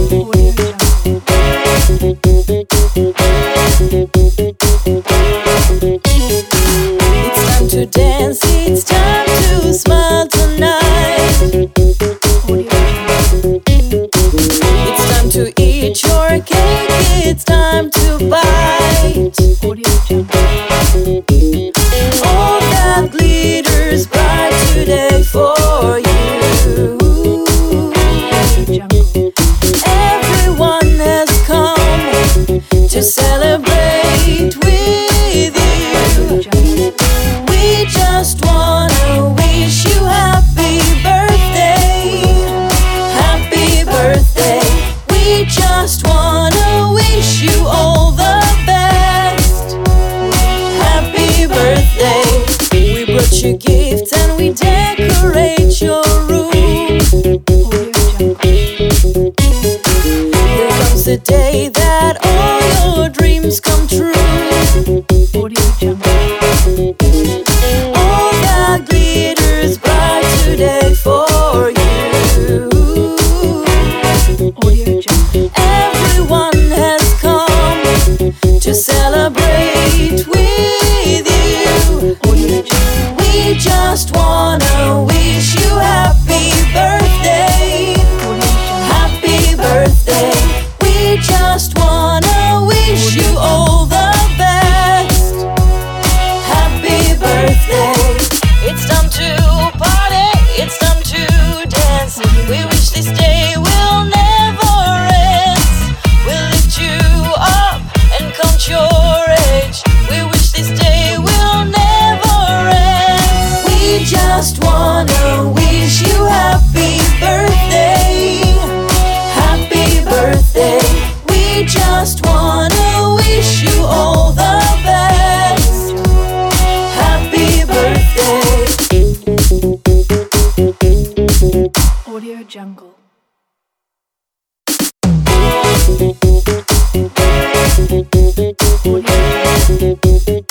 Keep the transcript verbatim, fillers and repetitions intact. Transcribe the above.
To dance, it's time to smile tonight. It's time to eat your cake, it's time to bite. All that glitters bright today for you. Everyone has come to celebrate with you. We just wanna wish you happy birthday, happy birthday. We just wanna wish you all the best, happy birthday. We brought you gifts and we decorate your room. Here comes the day that all your dreams come true. All that glitters bright today for you. Everyone has come to celebrate with you. We just wanna wish you happy birthday, happy birthday. We just wanna wish you all the best, happy birthday. It's time to party, it's time to dance. We wish this day will never end. We'll lift you up and count your age. We wish this day will never end. We just wanna wish you happy birthday, happy birthday. We just wanna wish you all the best, happy birthday. Audio Jungle. Audio Jungle.